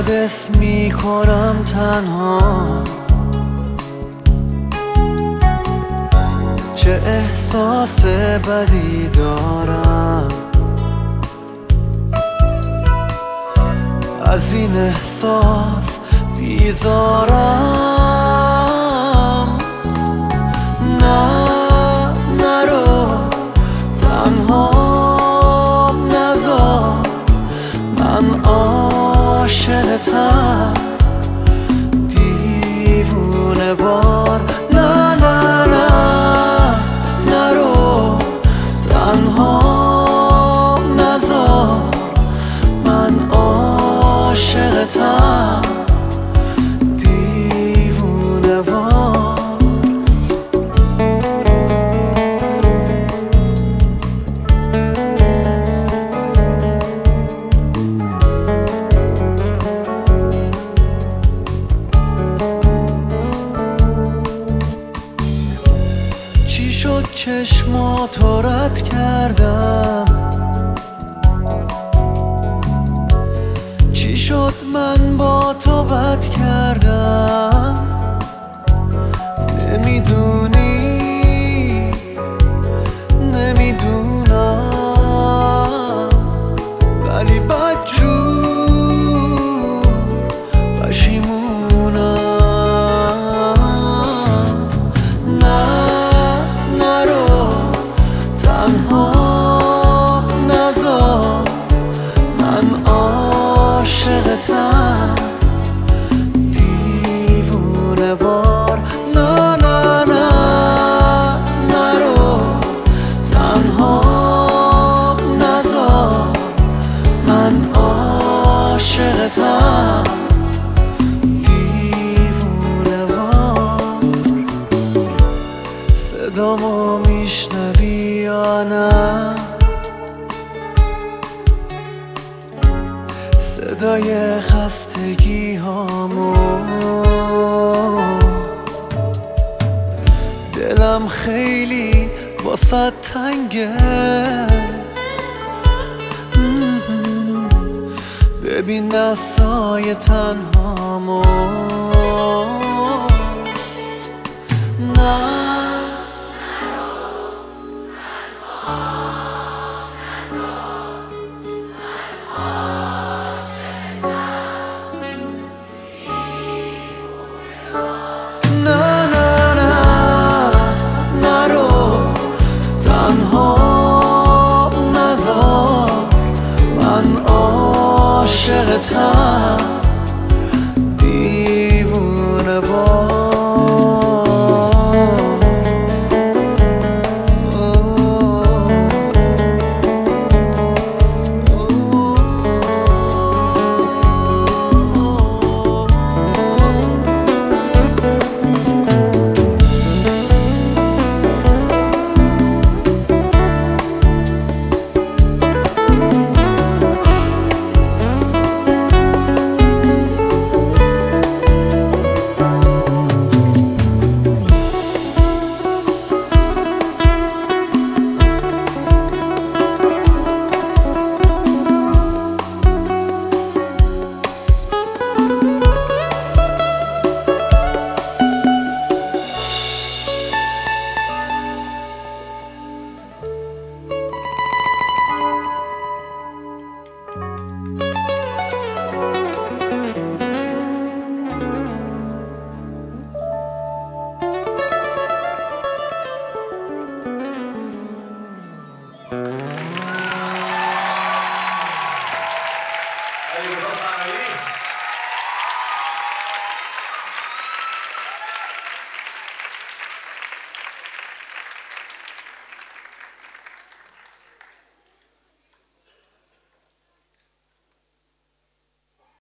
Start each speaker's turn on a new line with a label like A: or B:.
A: یادت میکنم تنها، چه احساس بدی دارم. از این احساس بیزارم. نه نرو تنها نذار، من عاشقتم دیوونه وار. نه نه نه نرو تنها نذار، من عاشقتم دیوونه وار. چی شد چشماتو رد کردم؟ چی شد من با تو بد کردم؟ نمیدونی نمیدونم، ولی بدجور پشیمونم. نه نرو تنها نذار، من عاشقتم دیوونه وار. نه نه نه نرو تنها نذار، من عاشقتم دیوونه وار. صدامو میشنوی یا نه؟ صدای خستگی هامو، دلم خیلی واسه تنگه. ببین دستای تنهامو.